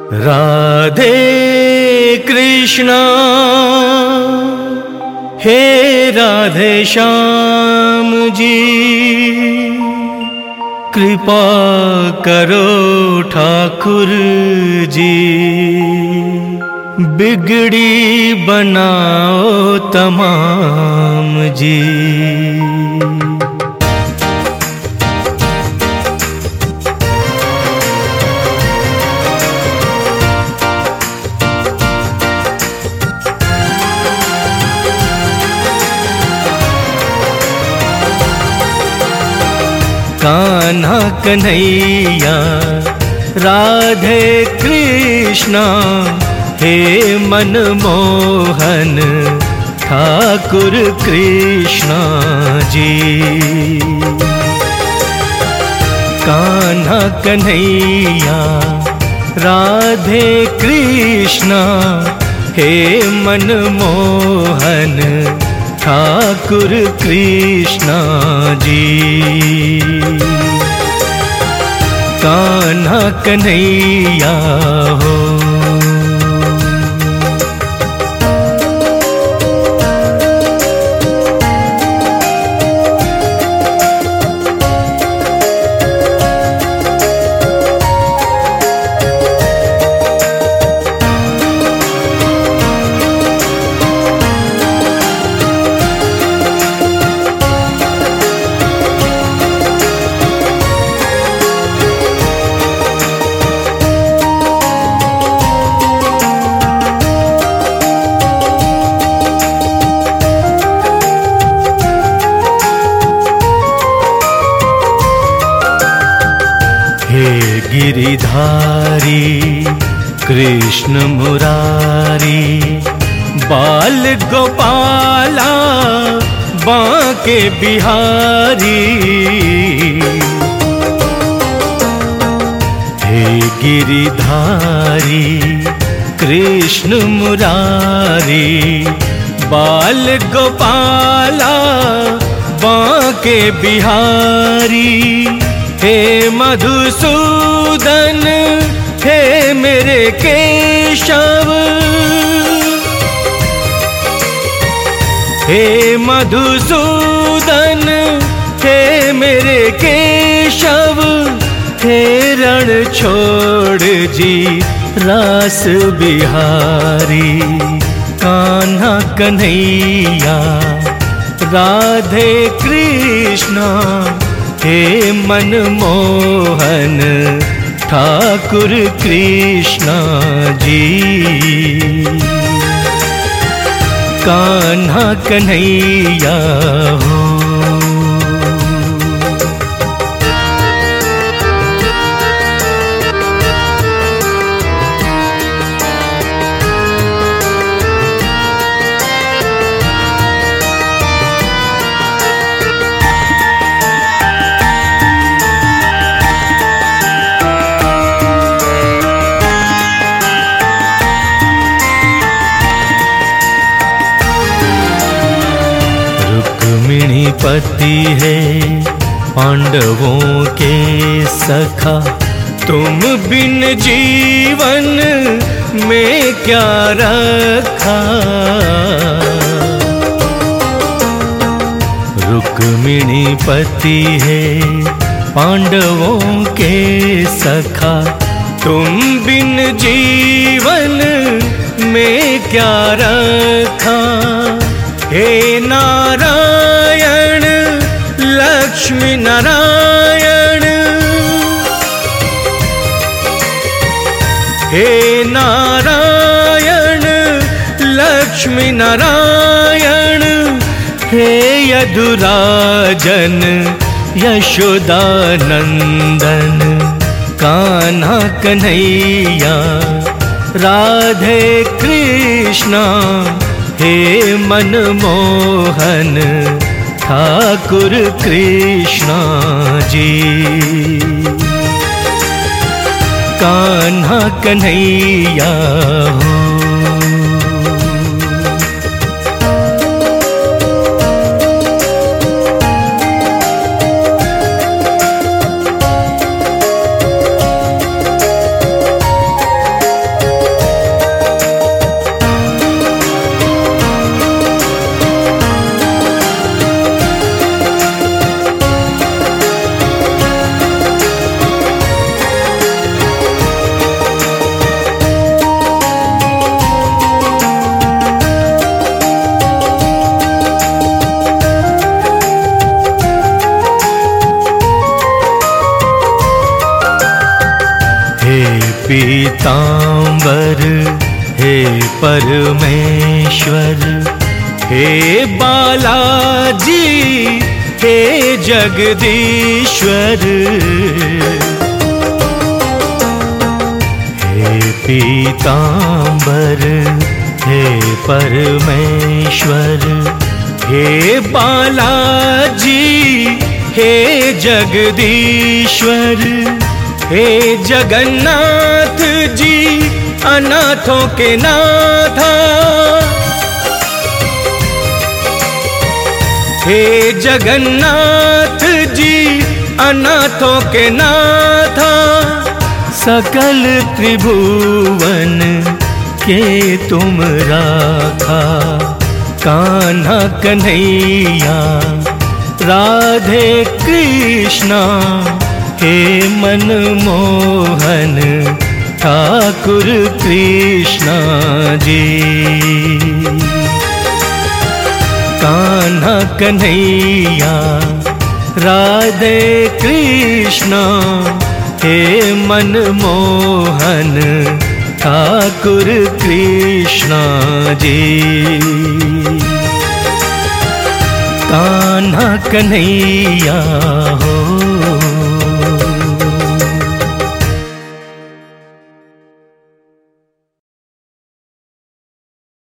राधे कृष्णा हे राधे श्याम जी, कृपा करो ठाकुर जी, बिगड़ी बनाओ तमाम जी। कान्हा कन्हैया राधे कृष्णा, हे मनमोहन ठाकुर कृष्णा जी। कान्हा कन्हैया राधे कृष्णा, हे मनमोहन ठाकुर कृष्णा जी। कान्हा कन्हैया हो, हे गिरिधारी कृष्ण मुरारी, बाल गोपाला बांके बिहारी। हे गिरिधारी कृष्ण मुरारी, बाल गोपाला बांके बिहारी। हे मधुसूदन हे मेरे केशव, हे मधुसूदन हे मेरे केशव। हे रण छोड़ जी रास बिहारी, कान्हा कन्हैया राधे कृष्णा, हे मनमोहन ठाकुर कृष्णा जी। कान्हा कन्हैया हो, पति है पांडवों के सखा, तुम बिन जीवन में क्या रखा। रुक्मिणी पति है पांडवों के सखा, तुम बिन जीवन में क्या रखा। हे नारायण लक्ष्मी नारायण, हे नारायण लक्ष्मी नारायण। हे यदुराजन यशोदानंदन, कान्हा कन्हैया राधे कृष्णा, हे मनमोहन ठाकुर कृष्णा जी। कान्हा कन्हैया हो, पीतांबर हे परमेश्वर, हे बालाजी हे जगदीश्वर। हे पीतांबर हे परमेश्वर, हे बालाजी हे जगदीश्वर। हे जगन्नाथ जी अनाथों के नाथा, हे जगन्नाथ जी अनाथों के नाथा। सकल त्रिभुवन के तुम राखा, कान्हा कन्हैया राधे कृष्णा। हे मनमोहन ठाकुर कृष्णा जी। कान्हा कन्हैया राधे कृष्णा, हे मनमोहन ठाकुर कृष्णा जी। कान्हा कन्हैया हो